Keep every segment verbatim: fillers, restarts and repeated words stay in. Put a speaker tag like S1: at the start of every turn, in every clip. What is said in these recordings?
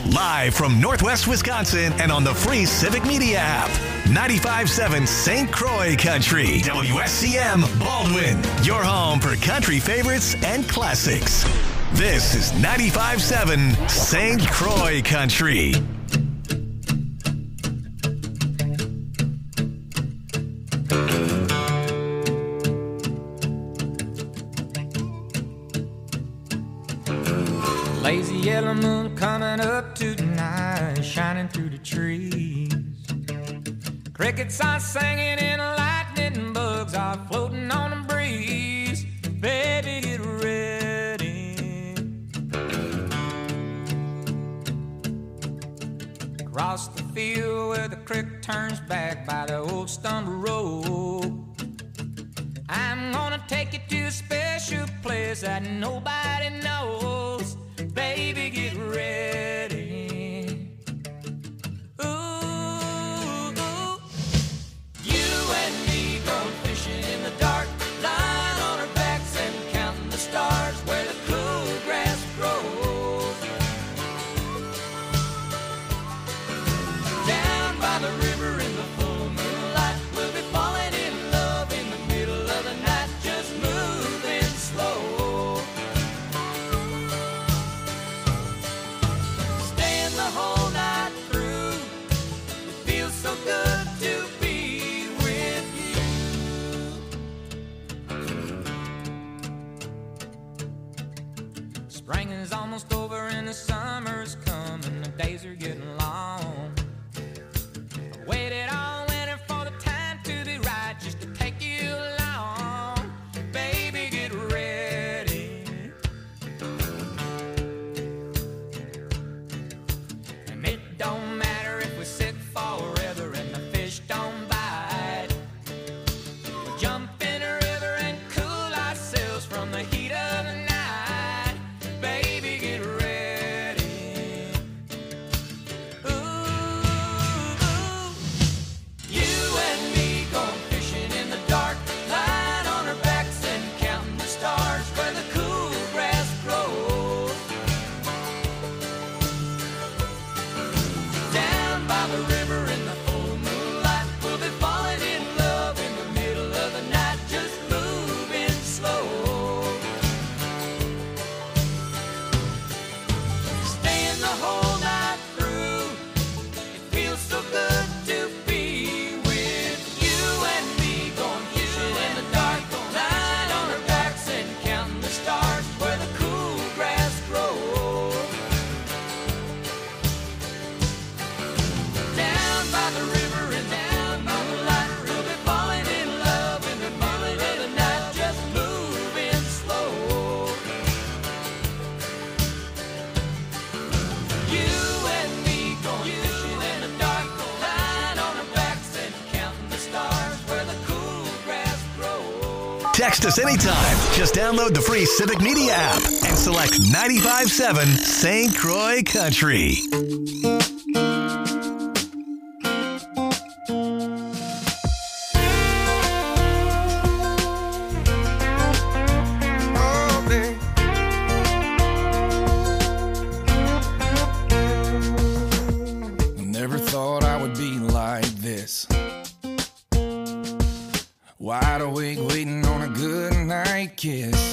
S1: Live from Northwest Wisconsin and on the free Civic Media app. ninety-five point seven Saint Croix Country. W S C M Baldwin. Your home for country favorites and classics. This is ninety-five point seven Saint Croix Country.
S2: Lazy yellow moon coming up tonight, shining through the trees. Crickets are singing and lightning bugs are floating on the breeze. Baby, get ready. Across the field where the creek turns back by the old stumble road, I'm gonna take you to a special place that nobody knows. Baby, get ready. Ooh, ooh. You and me going fishing in the dark, lying on our backs and counting the stars where the cool grass grows. Down by the river in the full moonlight, we'll be falling in love in the middle of the night, just moving slow. Whole night through, it feels so good to be with you. Spring is almost over and the summer's coming, the days are getting long. I waited all winter for the time to be right, just to take you along. Baby, get ready. Don't matter if we sit forever and the fish don't bite. We'll jump in a river and cool ourselves from the heat of the night. Baby, get ready. Ooh, ooh. You and me going fishing in the dark, lying on our backs and counting the stars where the cool grass grows. Down by the river in the full moonlight, we'll be falling in love in the middle of the night, just moving slow. Staying the whole night through, it feels so good to be with you and me going fishing in the dark, lying on our backs and counting the stars where the cool grass grows. Down by the river and down by the light, we'll be falling in love in the middle of the night, just moving slow. You and me going fishing in the dark, lying on our backs and counting the stars where the cool grass grows.
S1: Text us anytime. Just download the free Civic Media app and select ninety-five point seven Saint Croix Country.
S3: Never thought I would be like this. Wide awake waiting on a good night kiss.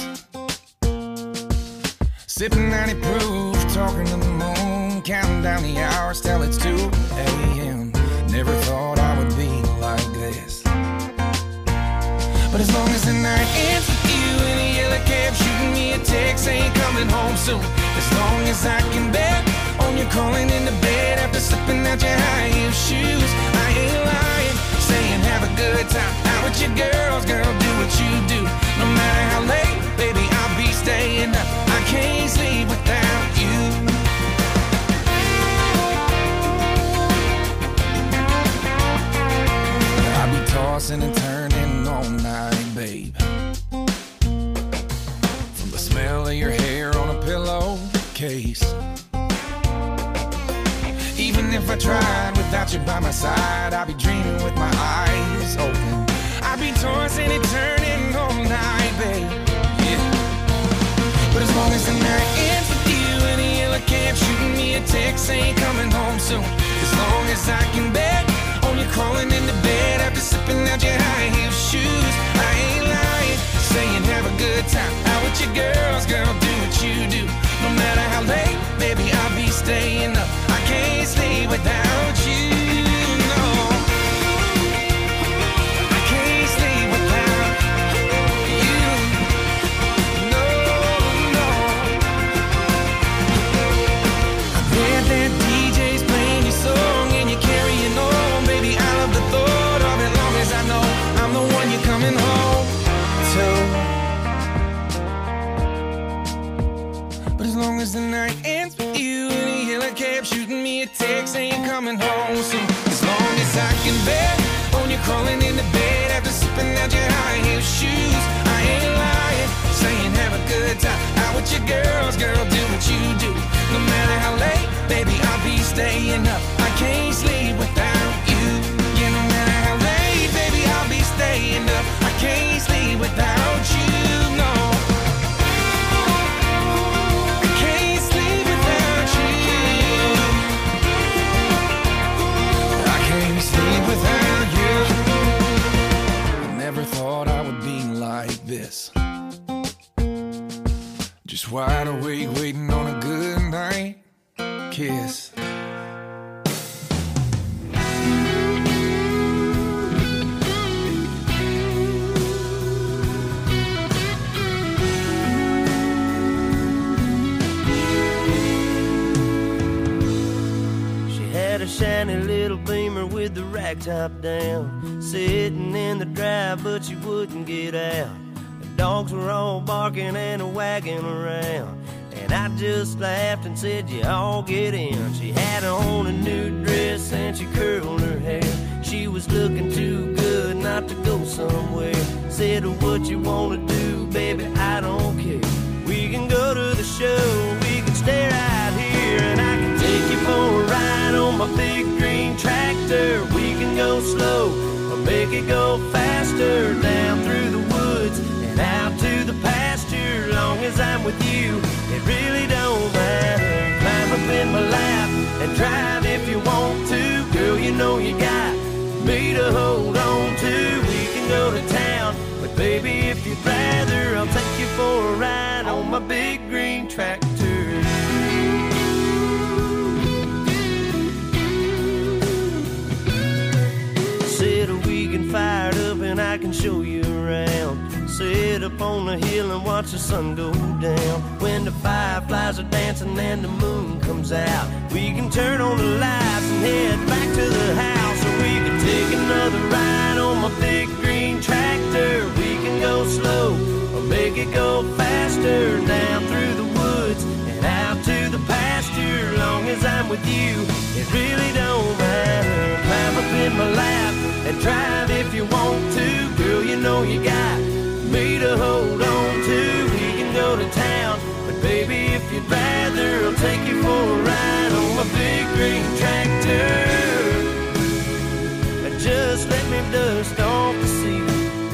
S3: Sipping ninety proof, talking to the moon, counting down the hours till it's two a.m. Never thought I would be like this. But as long as the night ends with you in a yellow cab, shooting me a text saying coming home soon. As long as I can bet on you calling into bed after slipping out your high heel shoes, I ain't lying, saying have a good time out with your girls, girl, do what you do. No matter how late, baby, I'll be staying up. I can't sleep without you. I'll be tossing and turning all night, babe. From the smell of your hair on a pillowcase. Even if I tried without you by my side, I'd be dreaming with my eyes open. I'd be tossing and turning all night, babe. Yeah. But as long as the night ends with you in a yellow cab, shooting me a text saying the night ends with you in a yellow cab, shooting me a text saying you're coming home soon. As long as I can bear on you crawling into bed after sipping out your high heel shoes, I ain't lying, saying have a good time out with your girls, girl, do what you do. No matter how late, baby, I'll be staying up. I can't sleep without you. Yeah, no matter how late, baby, I'll be staying up. I can't sleep without you, no. I can't sleep without you. I can't sleep without you. I never thought I would be like this. Just wide awake, waiting on a good night kiss.
S4: Shiny little Beamer with the rag top down, sitting in the drive but she wouldn't get out. The dogs were all barking and wagging around, and I just laughed and said, you all get in. She had on a new dress and she curled her hair. She was looking too good not to go somewhere. Said, what you wanna do, baby, I don't care. We can go to the show, we can stay right here, and I can take you for a ride on my big green tractor. We can go slow or make it go faster, down through the woods and out to the pasture. Long as I'm with you, it really don't matter. Climb up in my lap and drive if you want to. Girl, you know you got me to hold on to. We can go to town, but baby, if you'd rather, I'll take you for a ride on my big green tractor. Said we can fire it up and I can show you around. Sit up on the hill and watch the sun go down. When the fireflies are dancing and the moon comes out, we can turn on the lights and head back to the house. Or we can take another ride on my big green tractor. We can go slow or make it go faster, down through the woods and out to the pasture. Long as I'm with you, it really don't matter. Climb up in my lap and drive if you want to. Girl, you know you got me to hold on to. We can go to town, but baby, if you'd rather, I'll take you for a ride on my big green tractor. Just let me dust off the seat.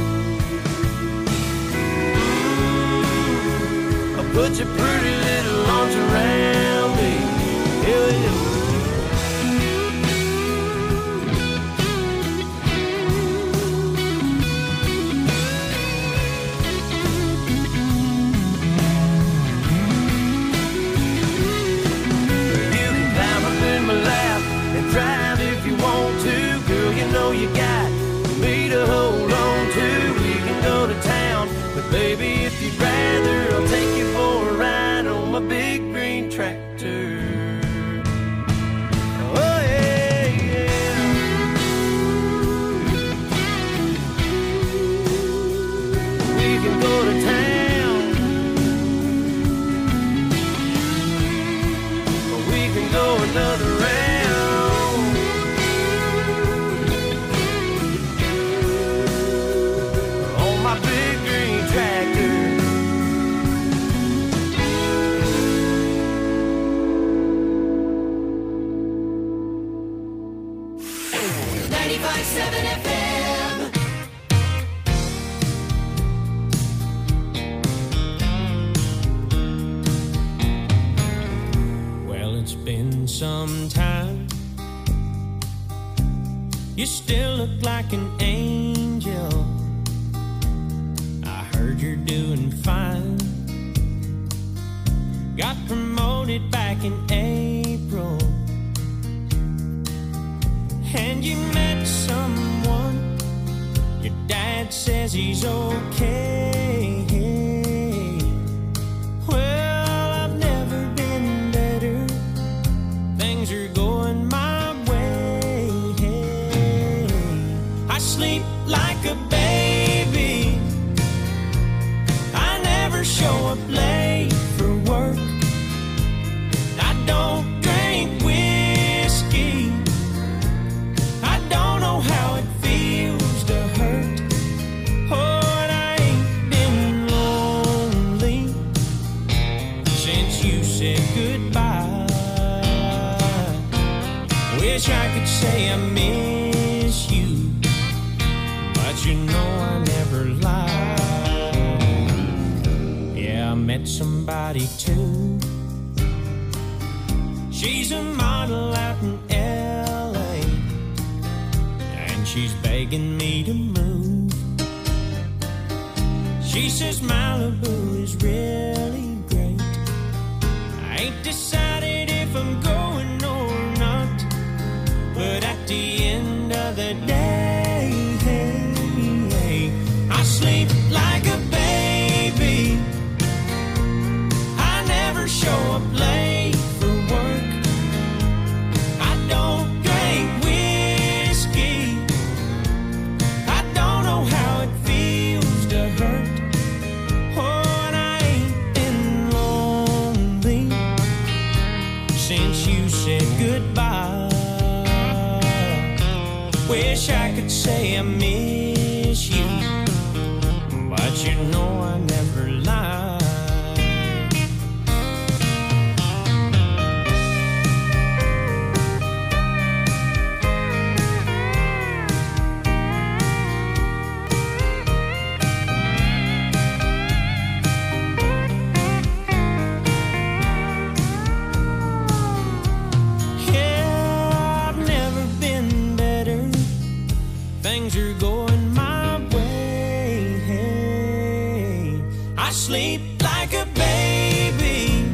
S4: Ooh, I'll put your pretty little arms around me. Yeah, yeah. Drive if you want to, girl, you know you got me to hold on to. We can go to town, but baby, if you'd rather, I'll take you for a ride on my big green tractor. Oh yeah, yeah. We can go to town, or we can go another round.
S2: ninety-five point seven F M.
S5: Well, it's been some time. You still look like an angel. I heard you're doing fine. Got promoted back in April, and you met someone. Your dad says he's okay. Well, I've never been better. Things are going my way. I sleep like a baby. I never show up late for work. somebody too. She's a model out in L A, and she's begging me to move. She says Malibu is really great. I ain't decided if I'm going or not, but at the end of the day, hey, hey, I sleep like a baby. I never show up late for work. I don't drink whiskey. I don't know how it feels to hurt. Oh, and I ain't been lonely since you said goodbye. Wish I could say I miss you, but you know I never lie. Yeah, I've never been better. Things are going my way. Hey, I sleep like a baby.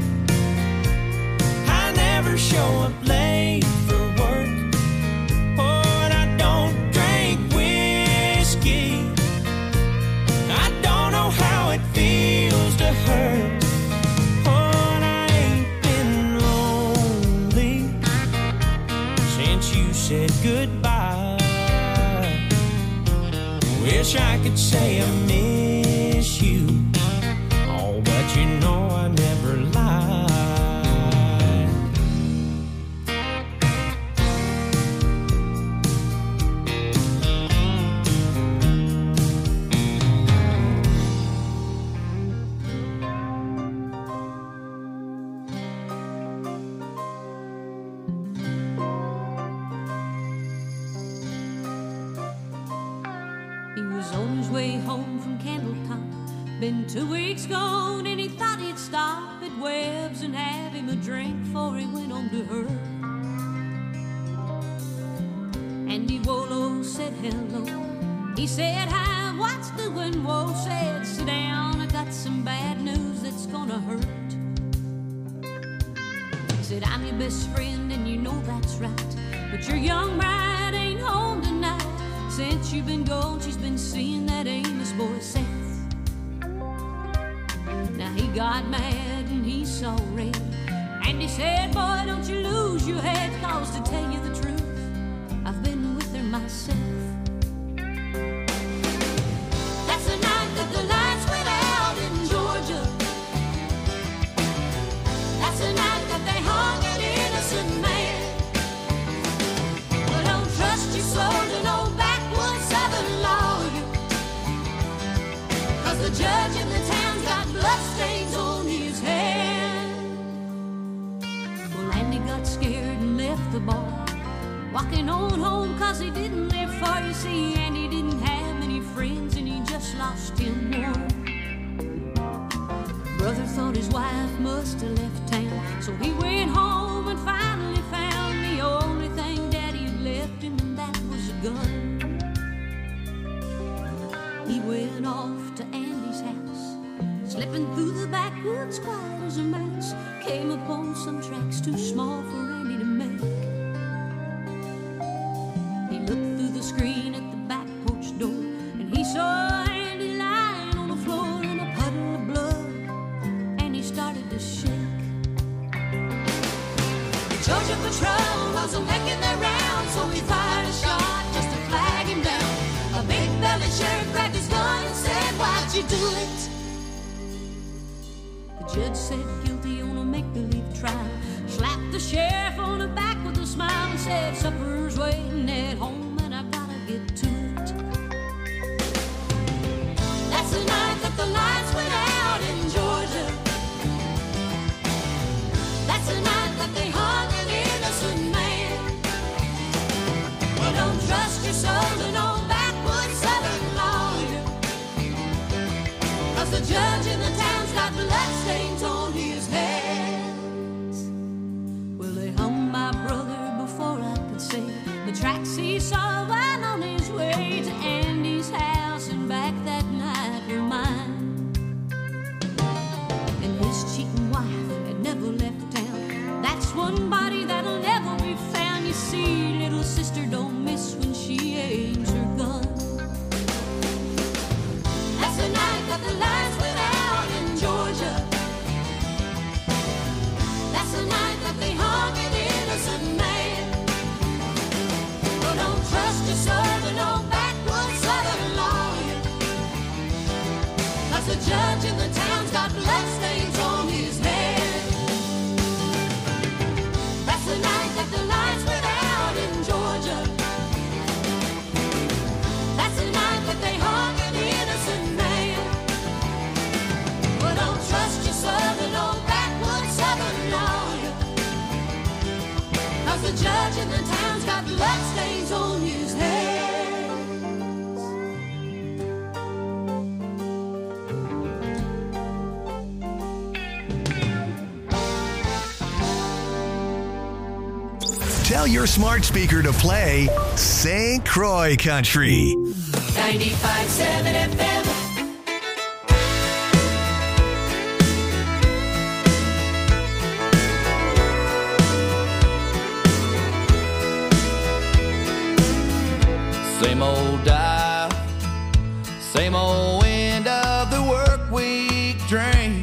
S5: I never show up late for work. Oh, and I don't drink whiskey. I don't know how it feels to hurt. Oh, and I ain't been lonely since you said goodbye. Wish I could say I miss you, oh, but you know I never lied.
S6: He was on his way home from Candletop. Been two weeks gone and he thought he'd stop at Webb's and have him a drink before he went on to her. Andy Wolo said hello. He said hi, what's doing? Whoa, said sit down, I got some bad news that's gonna hurt. He said I'm your best friend and you know that's right, but your young bride ain't home tonight. Since you've been gone, she's been seeing that Amos boy Seth. Now he got mad and he saw red, and he said, boy, don't you lose your head, cause to tell you the truth, I've been with her myself. That's the night that the lights went out in Georgia. That's the night that they hung an innocent man. Well, don't trust your soul to no backwoods southern lawyer, cause the judge in the town's got bloodstains on his hand. Well, Andy got scared and left the bar, walking on home cause he didn't live far. You see, Andy didn't have many friends and he just lost him one. Brother thought his wife must have left town, so he went home and finally found the only thing Daddy had left him, and that was a gun. He went off to Andy's house, slipping through the backwoods quiet as a mouse, came upon some tracks too small for Andy to make. He looked through the screen at the back porch door, and he saw Andy lying on the floor in a puddle of blood, and he started to shake. The Georgia patrol wasn't making their rounds, so he fired a shot just to flag him down. A big-bellied sheriff grabbed his gun and said, why'd you do it? The judge said guilty on a make-believe trial, slapped the sheriff on the back with a smile and said, supper's waiting at home and I gotta get to it. That's the night that the lights went out in Georgia. That's the night that they hung an innocent man. Well, don't trust your soul to no backwoods southern lawyer, cause the judge in the town's got bloodstains on the judge in the town's got bloodstains on his head. That's the night that the lights went out in Georgia. That's the night that they hung an innocent man. But don't trust your southern old backwoods southern lawyer, 'cause the judge in the town's got bloodstains on his head.
S1: Tell your smart speaker to play Saint Croix Country.
S2: ninety-five point seven F M.
S7: Same old dive, same old end of the work week drink.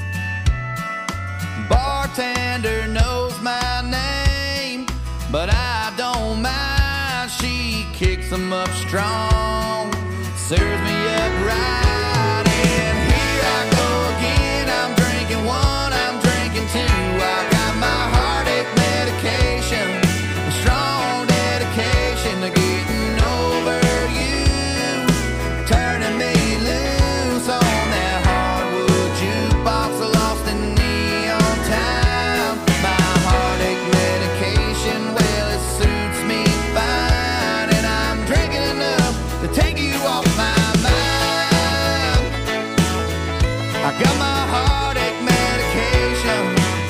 S7: Bartender knows my name, but I don't mind. She kicks them up strong, serves me up right, and here I go again. I'm drinking one, I'm drinking two. I got my heartache medication, a strong dedication to getting over you, turning me loose on that hardwood jukebox, lost in neon town. My heartache medication, well, it suits me fine, and I'm drinking enough to take you off my mind. I got my heartache medication.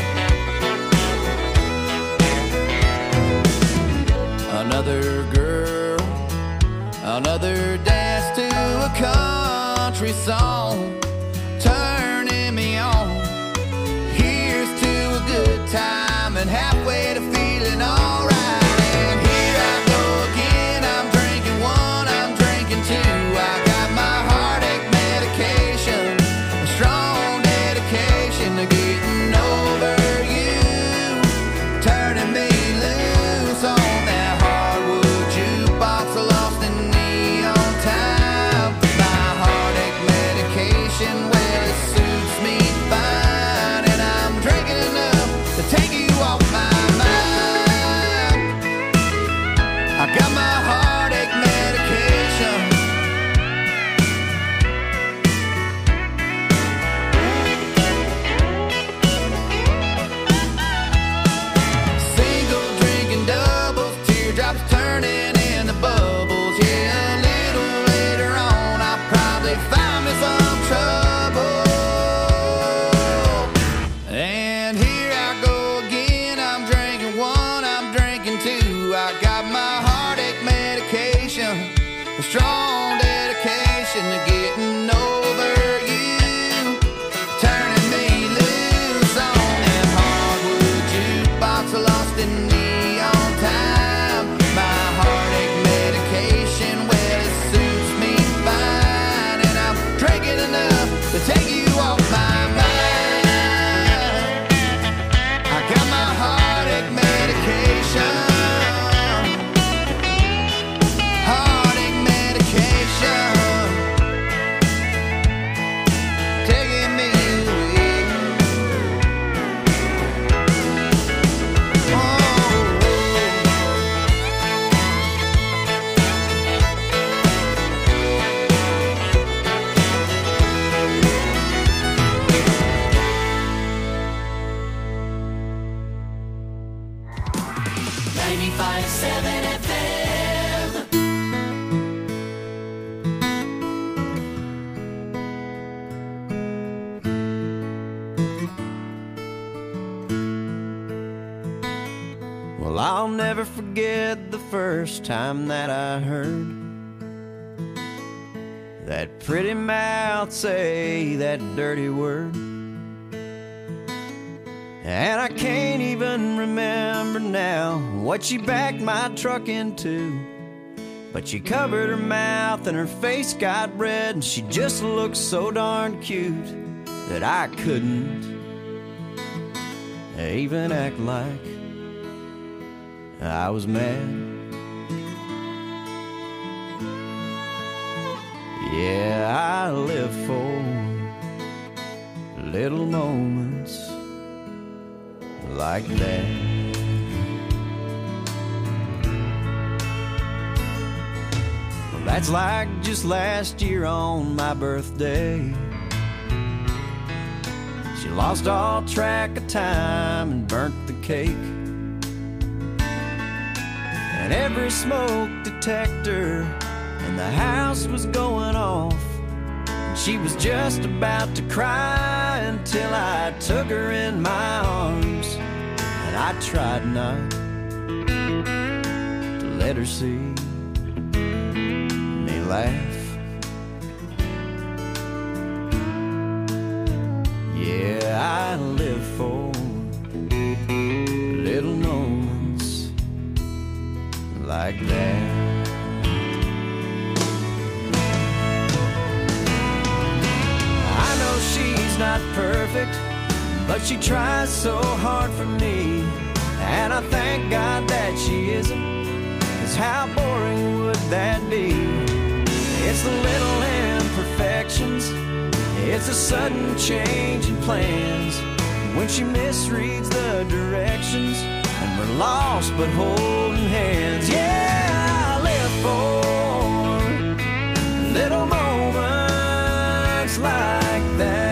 S7: Another girl, another dance to a country song, turning me on. Here's to a good time and halfway to feeling alright. And here I go again. I'm drinking one, I'm drinking two. I got my heartache medication, a strong dedication to getting over you, turning me loose on that hardwood jukebox, lost in neon town. My heartache medication, well, it suits me fine, and I'm drinking enough to take you off my mind. I got my heartache medication. Single drinking doubles, teardrops turning into bubbles. Yeah, a little later on, I'll probably find me some trouble. And here I go again. I'm drinking one, I'm drinking two. I got my heartache medication, a strong dedication to getting over you, turning me loose on that hardwood jukebox, lost in neon time. My heartache medication, well, it suits me fine, and I'm drinking enough to take you off my mind. I got my heartache medication, heartache medication, taking me away. Oh.
S2: ninety-five point seven F M.
S4: Well, I'll never forget the first time that I heard that pretty mouth say that dirty word. And I can't even remember now what she backed my truck into, but she covered her mouth and her face got red, and she just looked so darn cute that I couldn't even act like I was mad. Yeah, I live for
S7: little moments like that. Well, that's like just last year on my birthday. She lost all track of time and burnt the cake. And every smoke detector in the house was going off. And she was just about to cry until I took her in my arms. And I tried not to let her see me laugh. Yeah, I live for little moments like that. I know she's not perfect, but she tries so hard for me. And I thank God that she isn't, 'cause how boring would that be? It's the little imperfections, it's a sudden change in plans, when she misreads the directions and we're lost but holding hands. Yeah, I live for little moments like that.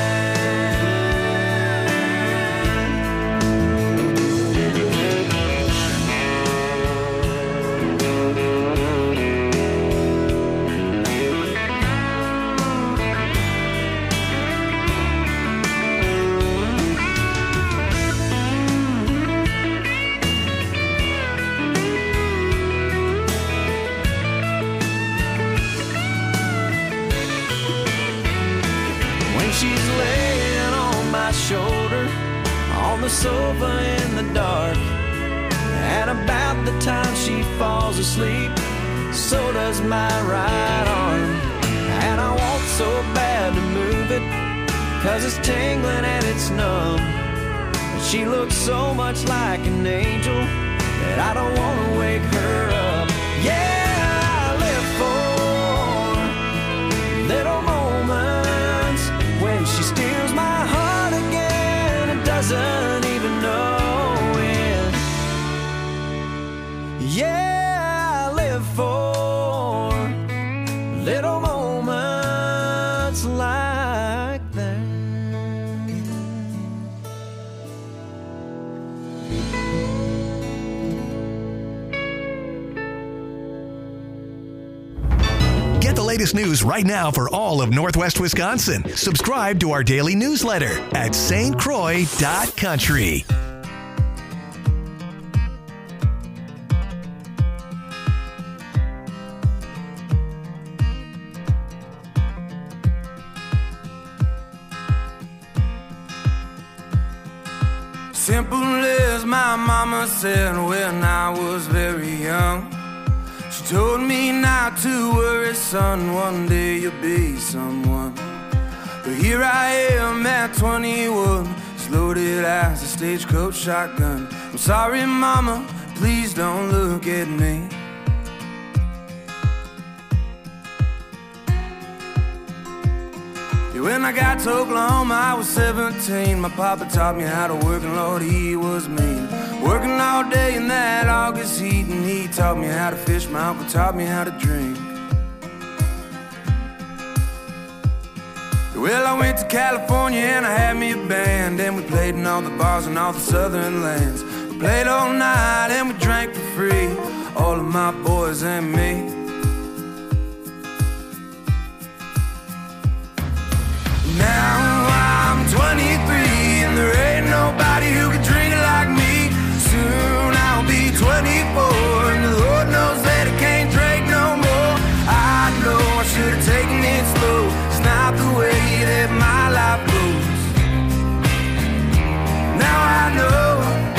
S7: She's laying on my shoulder on the sofa in the dark, and about the time she falls asleep, so does my right arm. And I want so bad to move it, 'cause it's tingling and it's numb. And she looks so much like an angel that I don't want to wake her up. Yeah, I live for little moments when she steals my heart again and doesn't even know it. Yeah, I live for little moments like that.
S1: Get the latest news right now for all of Northwest Wisconsin. Subscribe to our daily newsletter at S T Croix dot country.
S3: Simple as my mama said when I was very young. She told me not to worry, son, one day you'll be someone. But here I am at twenty-one, as loaded as a stagecoach shotgun. I'm sorry, mama, please don't look at me. When I got to Oklahoma, I was seventeen. My papa taught me how to work, and Lord, he was mean. Working all day in that August heat, and he taught me how to fish. My uncle taught me how to drink. Well, I went to California and I had me a band, and we played in all the bars in all the southern lands. We played all night and we drank for free, all of my boys and me. Now I'm twenty-three and there ain't nobody who can drink it like me. Soon I'll be twenty-four and the Lord knows that I can't drink no more. I know I should have taken it slow. It's not the way that my life goes. Now I know.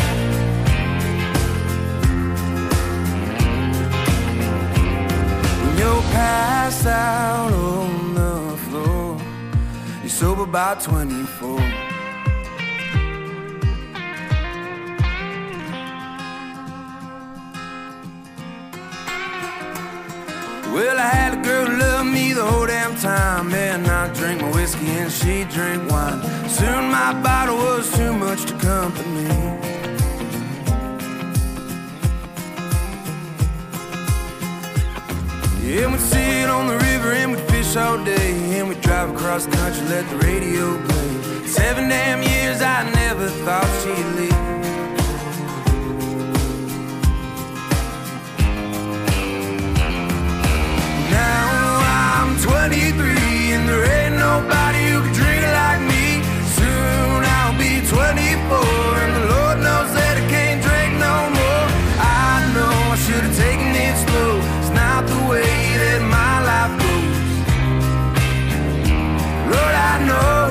S3: When you're passed out on the floor, you're sober by twenty-four. Well, I had a girl who loved me the whole damn time. And I drink my whiskey and she drink wine. Soon my bottle was too much to company. And we'd sit on the river and we'd fish all day. And we'd drive across the country, let the radio play. Seven damn years I never thought she'd leave. Now I'm twenty-three and there ain't nobody who can drink like me. Soon I'll be twenty-four and the Lord knows that I can't drink no more. I know I should have taken it slow. It's not the way that my life goes. Lord, I know.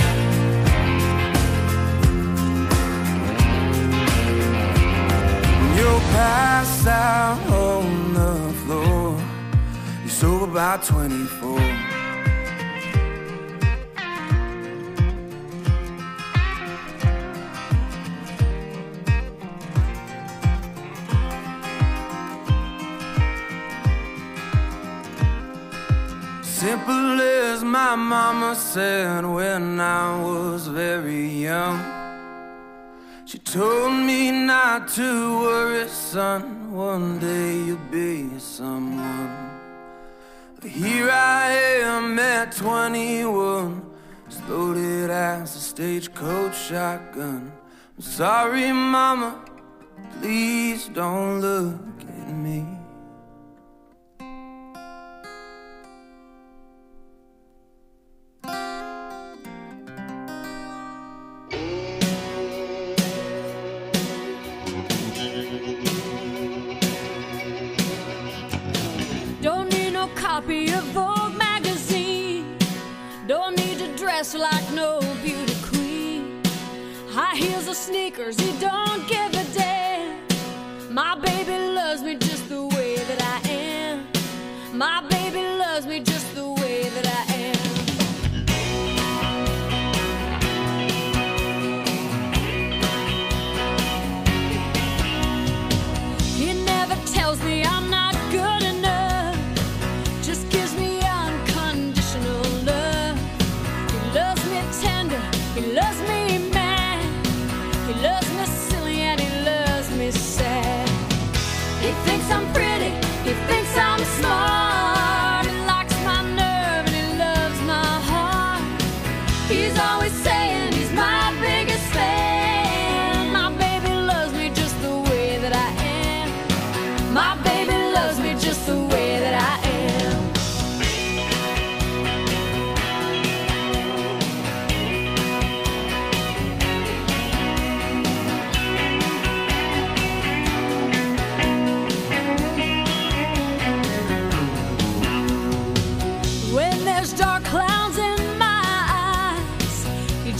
S3: You'll pass out on the floor. You're sober by twenty-four. Simple as my mama said when I was very young. She told me not to worry, son, one day you'll be someone. But here I am at twenty-one, as loaded as a stagecoach shotgun. I'm sorry, mama, please don't look at me.
S6: Copy of Vogue magazine. Don't need to dress like no beauty queen. High heels or sneakers, he don't give a damn. My baby loves me just the way that I am. My baby loves me just the way that I am. He never tells me I'm not good enough. He loves me mad, he loves me silly, and he loves me sad. He thinks I'm pretty, he thinks I'm smart. He likes my nerve and he loves my heart. He's always saying he's my biggest fan. My baby loves me just the way that I am. My baby loves me just the way that I am. Dark clouds in my eyes, he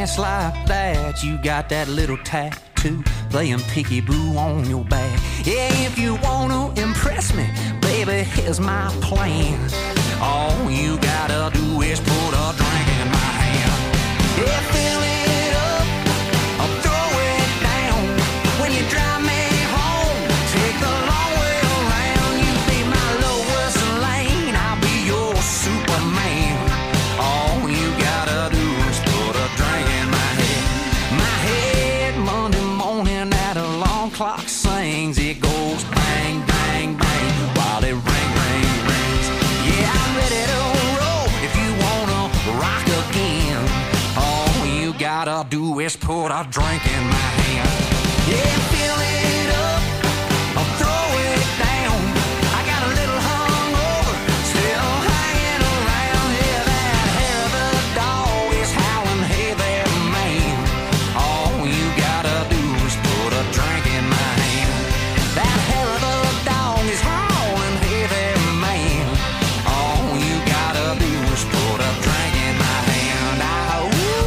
S8: ass like that, you got that little tattoo playing peekaboo on your back. Yeah, if you wanna impress me, baby, here's my plan. All you gotta do is put a drink in my hand. Yeah, fill it up, I'll throw it down. When you drive me home, take the long way around. You be my Lois Lane, I'll be your Superman. All you gotta do is put a drink in my head. My head Monday morning at alarm clock sings. It goes bang, bang, bang while it ring, ring, rings. Yeah, I'm ready to roll if you wanna rock again. All you gotta do is put a drink in my hand. Yeah, fill it up, I'll throw it down. I got a little hungover, still hanging around. Yeah, that hair of the dog is howling, hey there, man. All you gotta do is put a drink in my hand. That hair of the dog is howling, hey there, man. All you gotta do is put a drink in my hand. Ah, ooh.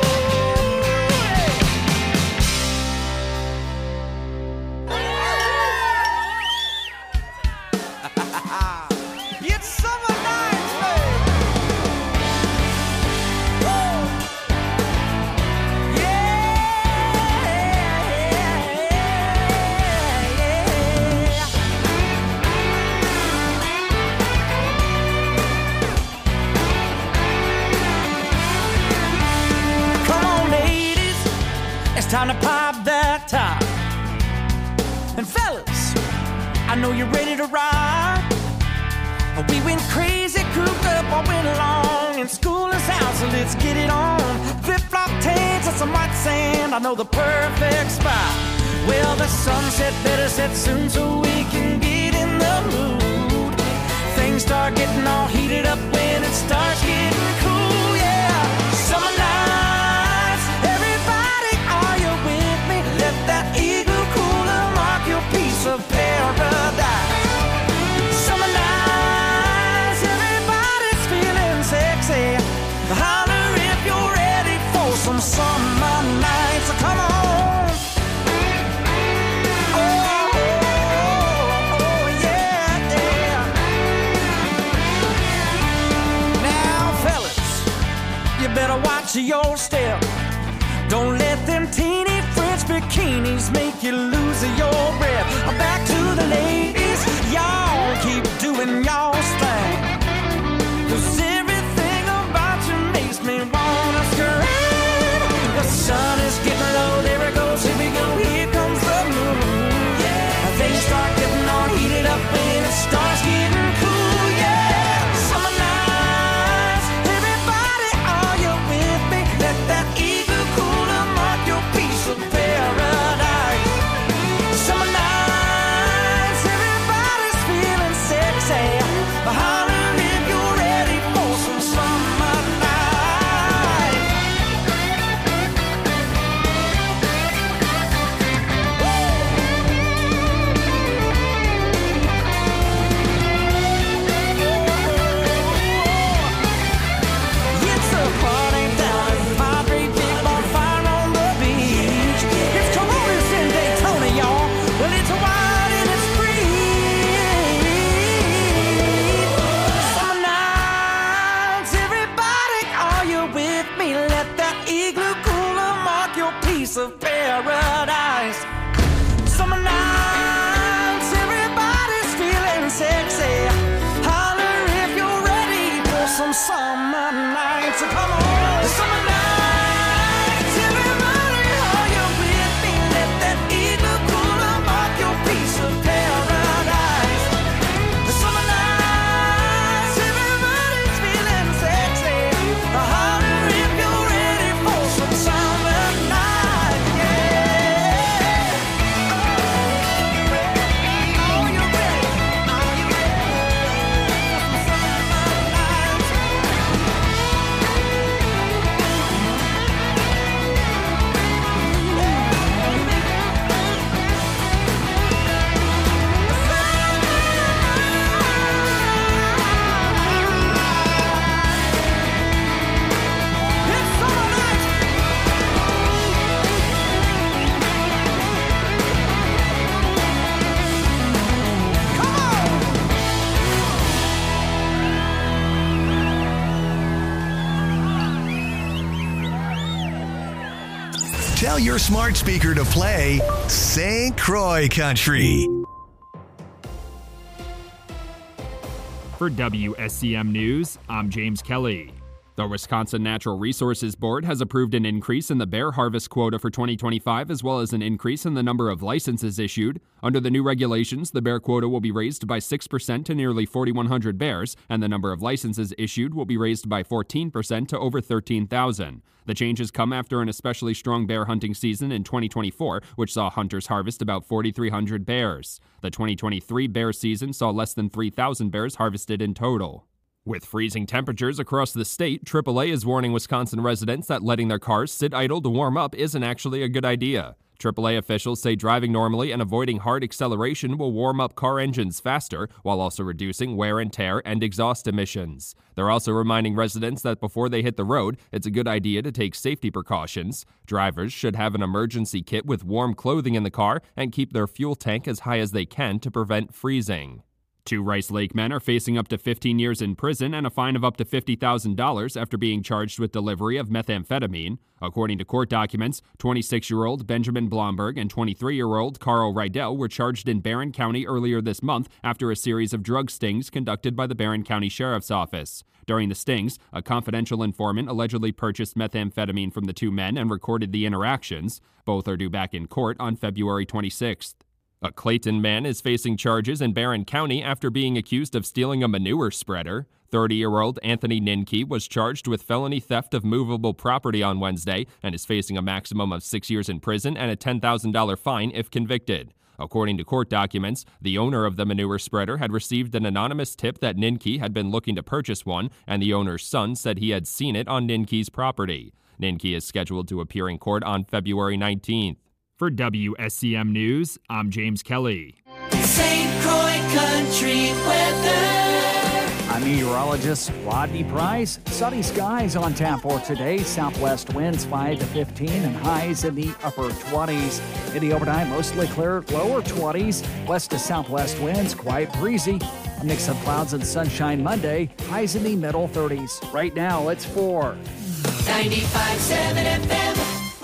S8: It's summer nights, baby. Woo! Yeah. Come on, ladies, it's time to pop that top. And fellas, I know you're ready to ride. We went crazy, cooped up all winter long, and school is out, so let's get it on. Flip-flop tanks and some white sand, I know the perfect spot. Well, the sunset better set soon so we can get in the mood. Things start getting all heated up when it starts getting cool, yeah. Summer nights, everybody, are you with me? Let that igloo cooler mark your piece of paradise. Summer nights, everybody's feeling sexy. Holler if you're ready for some summer nights. So come on. Oh, oh, yeah, yeah. Now, fellas, you better watch your step. Don't let them teeny French bikinis make you lose your breath. Back to the ladies, y'all keep doing y'all's thing. 'Cause everything about you makes me wanna scream. The sun is getting low, there it goes, here we go, here comes the moon. Yeah, things start getting all heated up when it starts getting cool, yeah. Summer nights, everybody, are you with me? Let that igloo cooler mark your piece of paradise. Summer nights, everybody's feeling sexy. Holler if you're ready for some summer night. It's a party down at Padre, big bonfire on the beach. It's Coronas in Daytona, y'all. Well, it's wild and it's free. Summer nights, everybody, are you with me? Let that igloo cooler mark your piece of paradise. Summer nights, everybody's feeling sexy. Holler if you're ready for some summer nights. So come on. Summer nights, everybody, are you with me? Let that igloo cooler mark your piece of paradise. Summer nights, everybody's feeling sexy. Holler if you're ready for some summer nights, yeah. Are you ready? Are you ready for some summer nights?
S1: Tell your smart speaker to play Saint Croix Country.
S9: For W S C M News, I'm James Kelly. The Wisconsin Natural Resources Board has approved an increase in the bear harvest quota for twenty twenty-five, as well as an increase in the number of licenses issued. Under the new regulations, the bear quota will be raised by six percent to nearly forty-one hundred bears, and the number of licenses issued will be raised by fourteen percent to over thirteen thousand. The changes come after an especially strong bear hunting season in twenty twenty-four, which saw hunters harvest about forty-three hundred bears. The twenty twenty-three bear season saw less than three thousand bears harvested in total. With freezing temperatures across the state, triple A is warning Wisconsin residents that letting their cars sit idle to warm up isn't actually a good idea. triple A officials say driving normally and avoiding hard acceleration will warm up car engines faster, while also reducing wear and tear and exhaust emissions. They're also reminding residents that before they hit the road, it's a good idea to take safety precautions. Drivers should have an emergency kit with warm clothing in the car and keep their fuel tank as high as they can to prevent freezing. Two Rice Lake men are facing up to fifteen years in prison and a fine of up to fifty thousand dollars after being charged with delivery of methamphetamine. According to court documents, twenty-six-year-old Benjamin Blomberg and twenty-three-year-old Carl Rydell were charged in Barron County earlier this month after a series of drug stings conducted by the Barron County Sheriff's Office. During the stings, a confidential informant allegedly purchased methamphetamine from the two men and recorded the interactions. Both are due back in court on February twenty-sixth. A Clayton man is facing charges in Barron County after being accused of stealing a manure spreader. thirty-year-old Anthony Ninke was charged with felony theft of movable property on Wednesday and is facing a maximum of six years in prison and a ten thousand dollars fine if convicted. According to court documents, the owner of the manure spreader had received an anonymous tip that Ninke had been looking to purchase one, and the owner's son said he had seen it on Ninke's property. Ninke is scheduled to appear in court on February nineteenth. For W S C M News, I'm James Kelly.
S5: Saint Croix Country weather.
S10: I'm meteorologist Rodney Price. Sunny skies on tap for today. Southwest winds five to fifteen and highs in the upper twenties. In the overnight, mostly clear, lower twenties. West to southwest winds quite breezy. A mix of clouds and sunshine Monday. Highs in the middle thirties. Right now, it's four.
S5: ninety-five point seven F M.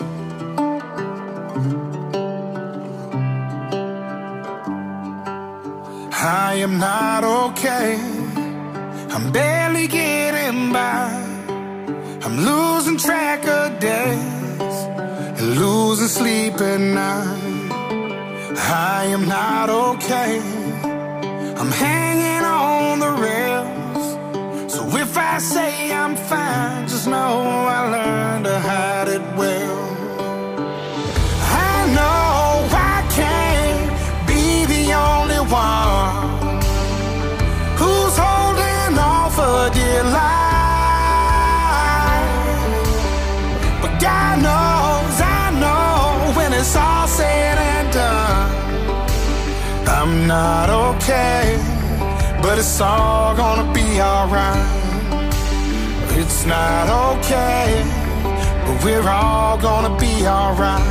S3: I am not okay. I'm barely getting by. I'm losing track of days and losing sleep at night. I am not okay. I'm hanging on the rails. So if I say I'm fine, just know I learned to hide it well. I know I can't be the only one who's holding on for dear life. But God knows, I know, when it's all said and done, I'm not okay, but it's all gonna be alright. It's not okay, but we're all gonna be alright.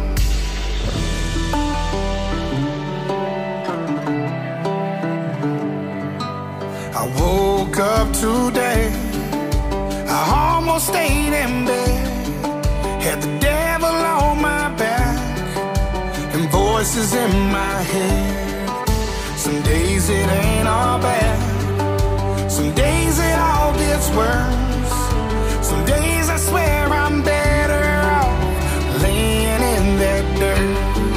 S3: I woke up today, I almost stayed in bed, had the devil on my back and voices in my head. Some days it ain't all bad, some days it all gets worse. Some days I swear I'm better off laying in that dirt.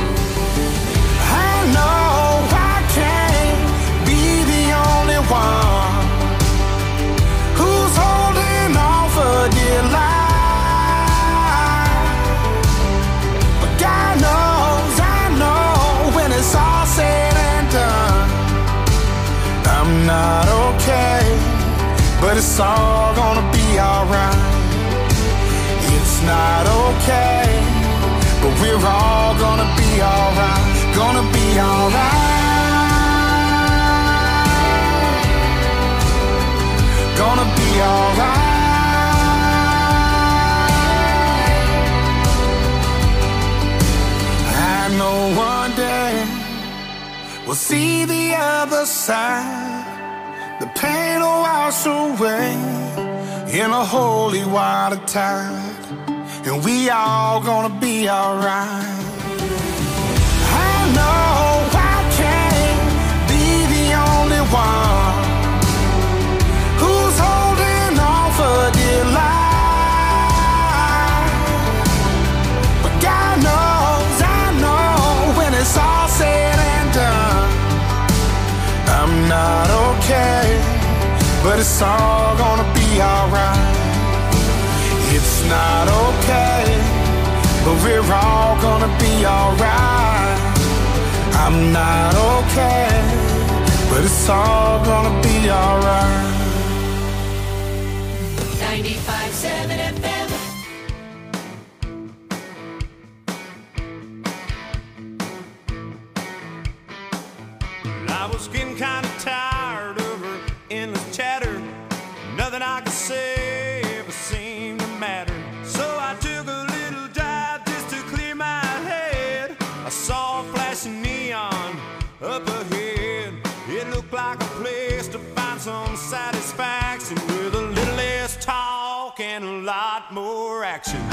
S3: I know I can't be the only one who's holding on for dear life. But God knows, I know, when it's all said and done, I'm not okay, but it's all gonna be alright. It's not okay, but we're all gonna be alright, gonna be alright. Gonna be alright. I know one day we'll see the other side. The pain will wash away in a holy water tide. and we all gonna be alright. I know I can't be the only one who's holding on for dear life, but God knows, I know when it's all said and done, I'm not okay, but it's all gonna be alright. It's not okay, but we're all gonna be alright. I'm not okay, but it's all gonna be alright.
S2: ninety-five seven F M.
S5: I was getting kind of tired of her endless chatter. Nothing I could say ever seemed to matter. So I took a little drive just to clear my head. I saw a flashing neon up ahead. It looked like a place to find some satisfaction with a little less talk and a lot more action.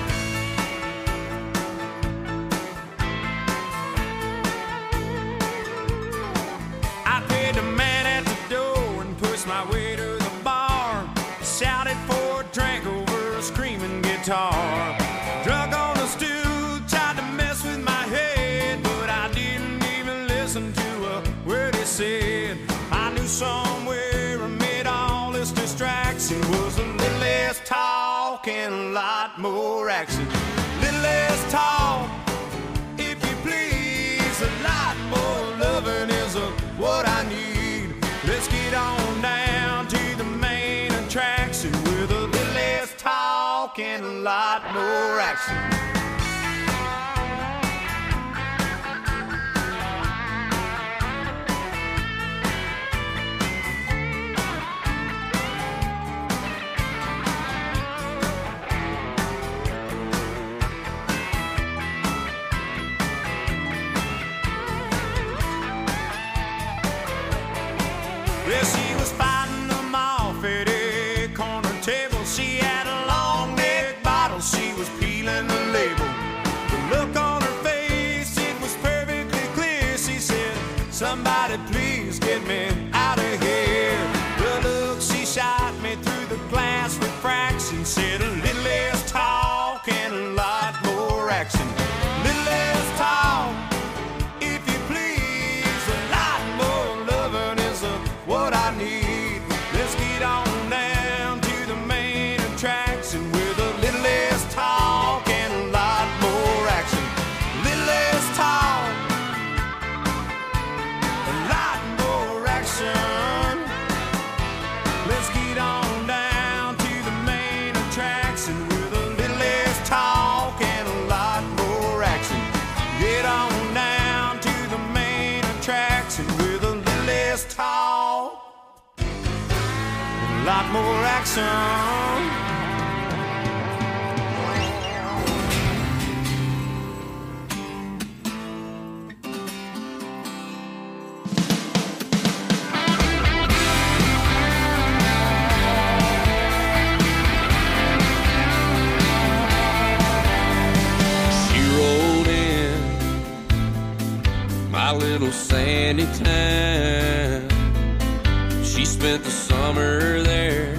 S5: I paid the man at the door and pushed my way to the bar. Shouted for a drink over a screaming guitar. Drunk on the stool, tried to mess with my head, but I didn't even listen to a word he said. I knew somewhere amid all this distraction was a little less talk and a lot more action. Little less talk, if you please, a lot more loving is a what I need. Let's get on down to the main attraction with a little less talk and a lot more action. Well, she was fighting them off at a corner table. She had a long neck bottle, she was peeling the label. The look on her face, it was perfectly clear. She said, somebody please get me out of here. The look she shot me through the glass refraction said a little less talk and a lot more action. Little less talk, if you please, a lot more loving is a what I need. Let's get on down to the main attraction with a little less talk and a lot more action. Little less talk, a lot more action. Let's get on down to the main attraction with a little less talk and a lot more action. Get on down to the main attraction with a little less talk, a lot more action.
S11: She rolled in my little sandy town. She spent the summer there,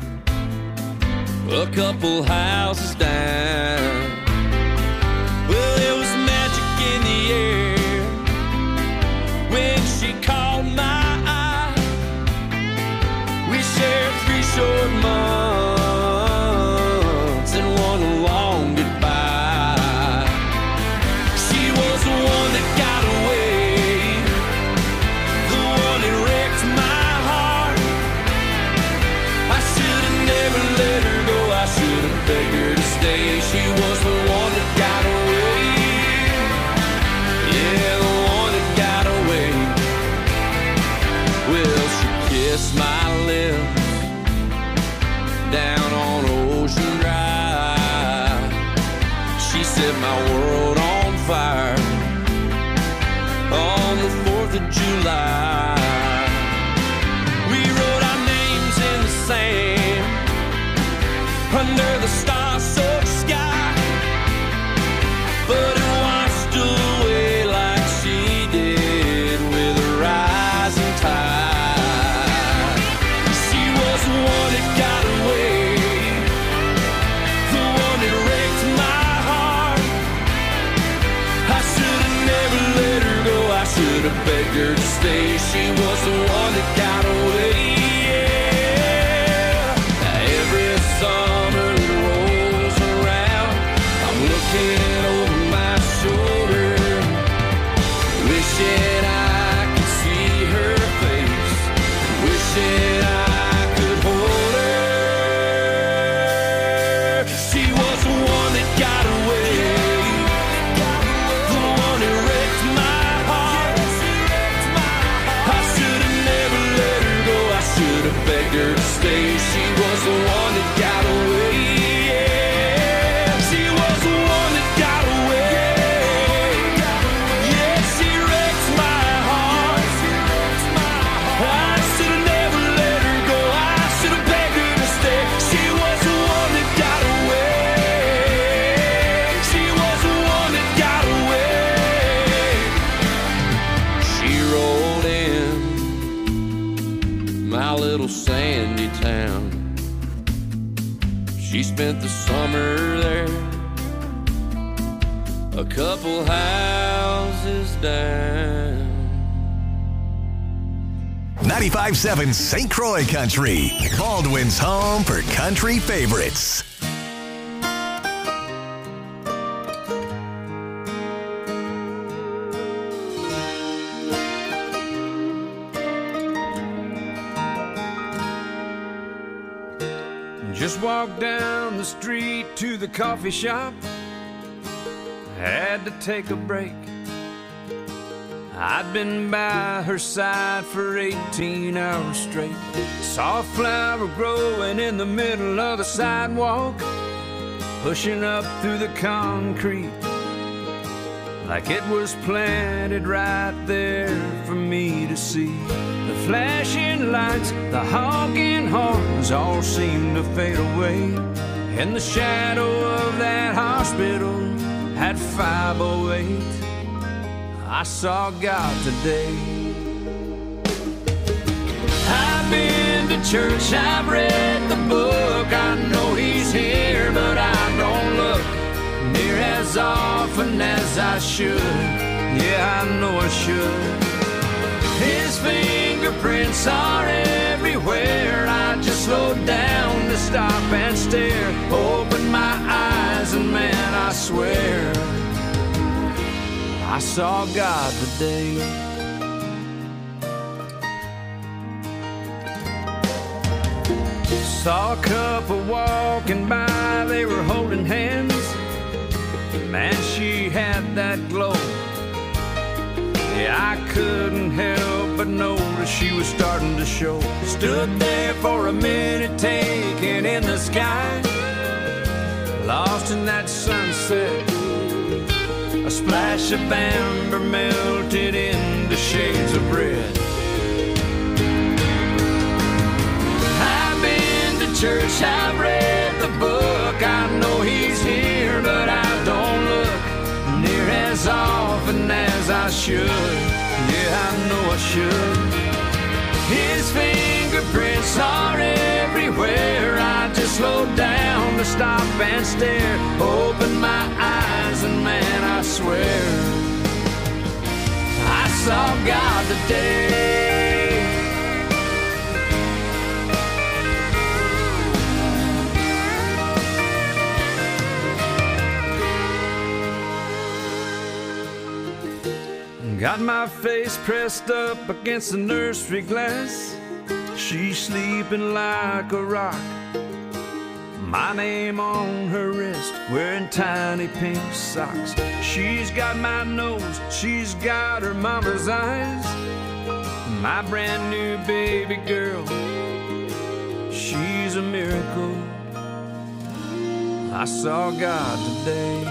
S11: a couple houses down. Well, there was magic in the air when she caught my eye. We shared three short months and one long goodbye. She was the one that got away, the one that wrecked my heart. I should have never let her go, I should have begged her to stay. She was the one that got away, yeah, the one that got away. Well, she kissed my lips down on Ocean Drive. She set my world on fire on the fourth of July. We wrote our names in the sand under the star-soaked sky. begged her to stay. She was the one that got away. Yeah. Every summer that rolls around, I'm looking over my shoulder, wishing I could see her face, wishing I could hold her. She was the one that got away, the one that wrecked my heart. I should have never let her go, I should have begged her to stay. She was the one that got away. Yeah, she was the one that got away. Yeah, she wrecked my heart. I should have never let her go, I should have begged her to stay. She was the one that got away. She was the one that got away. She rolled in my little sandy town. She spent the summer there, a couple houses down.
S1: ninety-five seven Saint Croix Country, Baldwin's home for country favorites.
S3: Just walked down the street to the coffee shop. Had to take a break. I'd been by her side for eighteen hours straight. Saw a flower growing in the middle of the sidewalk, pushing up through the concrete like it was planted right there for me to see. The flashing lights, the honking horns all seemed to fade away. In the shadow of that hospital at five oh eight, I saw God today. I've been to church, I've read the book, I know He's here, but I don't look near as often as I should. Yeah, I know I should. His fingerprints are everywhere. I just slowed down to stop and stare. Opened my eyes and man, I swear I saw God today. Saw a couple walking by, they were holding hands. Man, she had that glow. Yeah, I couldn't help but notice she was starting to show. Stood there for a minute, taking in the sky, lost in that sunset. A splash of amber melted into shades of red. I've been to church, I've read the book, I know He's here, but I don't look near as often as I should. Yeah, I know I should. His fingerprints are everywhere. I just slowed down to stop and stare. Opened my eyes and man, I swear I saw God today. Got my face pressed up against the nursery glass. She's sleeping like a rock. My name on her wrist, wearing tiny pink socks. She's got my nose, she's got her mama's eyes. My brand new baby girl, she's a miracle. I saw God today.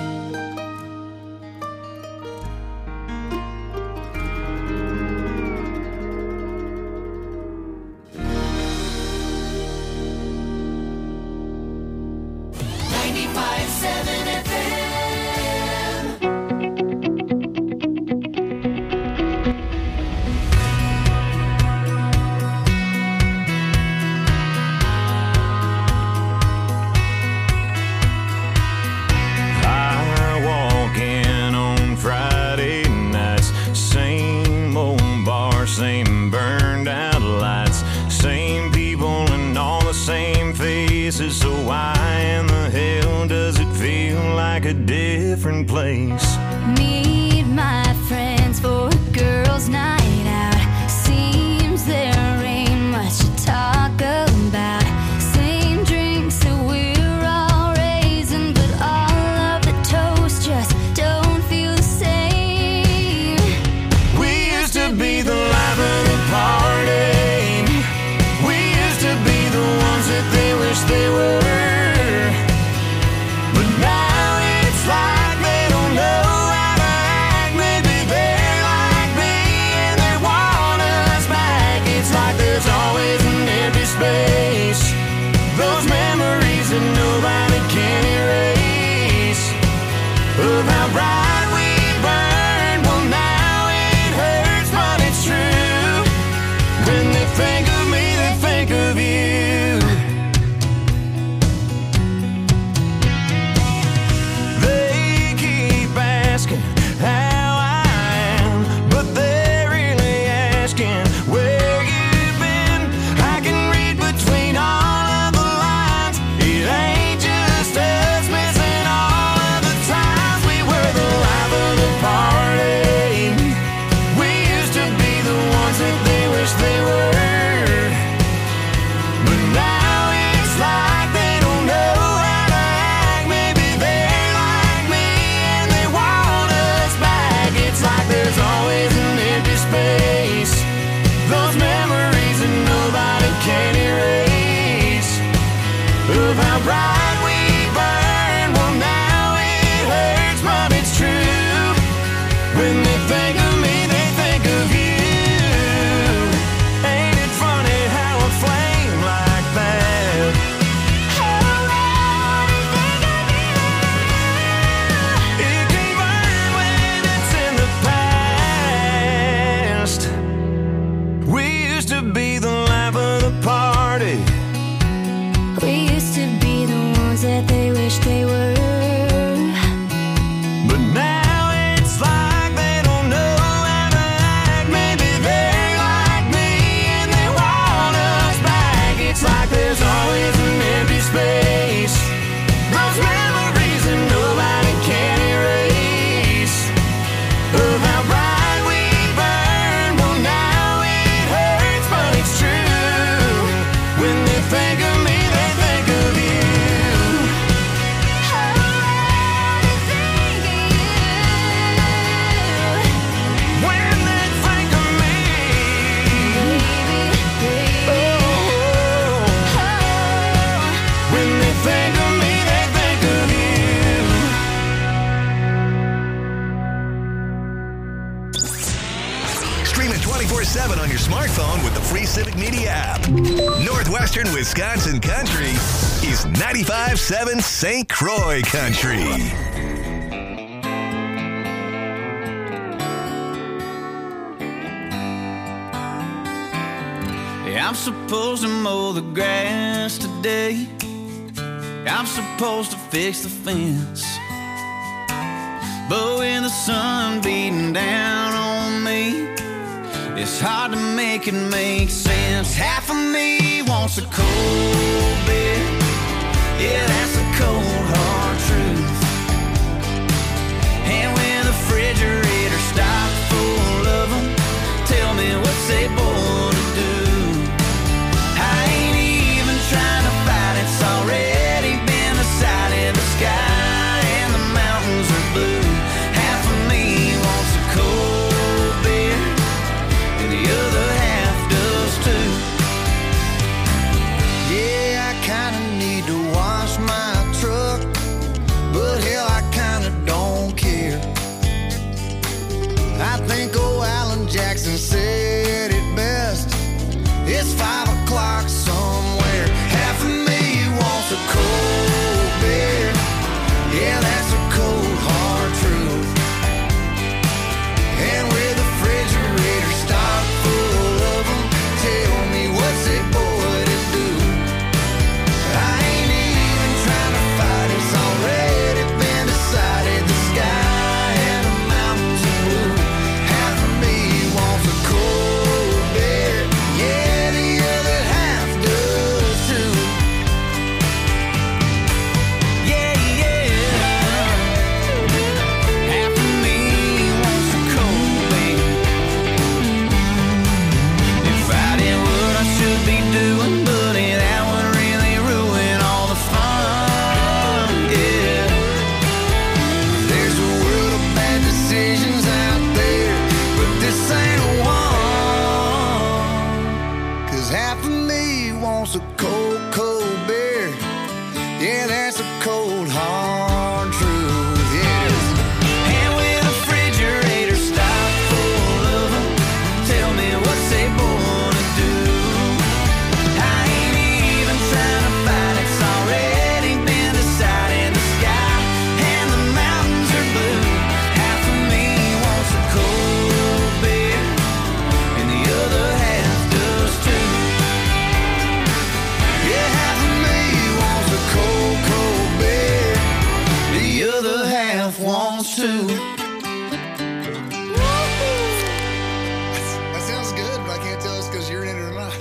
S12: high in the hill, does it feel like a different place?
S13: Meet my friends for a girls' night out. Seems there ain't much to talk about. Same drinks that we're all raising, but all of the toast just don't feel the same.
S12: We used to be the life of the party. We used to be the ones that they wish they were. But now it's like they don't know how to act. Maybe they're like me and they want us back. It's like there's always an empty space. Those memories that nobody can erase. Of how bright we burned. Well, now it hurts, but it's true. When they think of me, they think of you. They keep asking how I am, but they're really asking where you've been. I can read between all of the lines. It ain't just us missing all of the times we were the life of the party. We used to be the ones that they wish they were. But now it's like they don't know how to act. Maybe they're like me and they want us back. It's like there's always an empty space. Those memories that nobody can erase. Of how bright we burned. Well, now it hurts, but it's true. When they think of me, they think of you. Ain't it funny how a flame like that? It can burn when it's in the past. We used to be the life of the party.
S13: We used to be the ones that they wish they were.
S12: But now it's like they don't know how to act. Maybe they're like me and they want us back. It's like there's always an empty space. Those memories that nobody can erase. Of how bright we burned. Well, now it hurts, but it's true. When they think of me, they think of you. When they think of me, oh, when they think of me, they think of you.
S1: Stream it twenty-four seven on your smartphone with the free Civic Media app. Northwestern Wisconsin Country is ninety-five point seven Saint Croix Country.
S7: I'm supposed to mow the grass today. I'm supposed to fix the fence. But with the sun beating down on me, it's hard to make it make sense. Half of me wants a cold beer. Yeah, that's the cold hard truth. And when the refrigerator stocked full of them, tell me what's they born to do. I ain't even trying to fight, it's already been decided. The sky and the mountains are blue. Half of me wants a cold beer, and the other half does too. Yeah, I kinda need to wash my
S12: Yeah, that's a cold, hard truth. Yeah, it is.
S2: And with a refrigerator stocked full of 'em, tell me what's they born to do. I ain't even trying to fight, it's already been decided in the sky, and the mountains are blue. Half of me wants a cold beer, and the other half does too.
S12: Yeah, half of me wants a cold, cold beer. The other half wants to. That sounds good, but I can't tell it's because you're in it or not.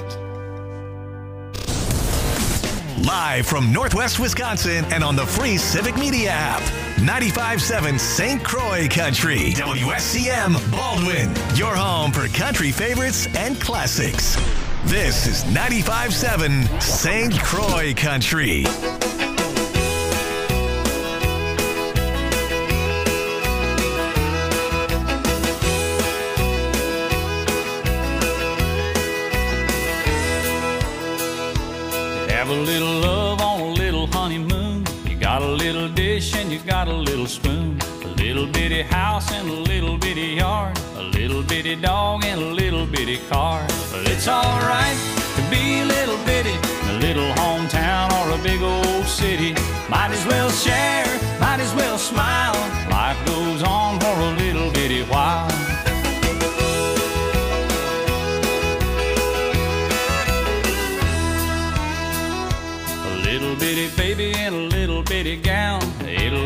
S1: Live from Northwest Wisconsin and on the free Civic Media app. ninety-five point seven Saint Croix Country. W S C M Baldwin. Your home for country favorites and classics. This is ninety-five point seven Saint Croix Country.
S11: Have a little love on a little honeymoon. You got a little dish and you got a little spoon. A little bitty house and a little bitty yard. A little bitty dog and a little bitty car. But it's alright to be a little bitty in a little hometown or a big old city. Might as well share, might as well smile. Life goes on for a little bitty while. A little bitty baby in a little bitty gown. Ate a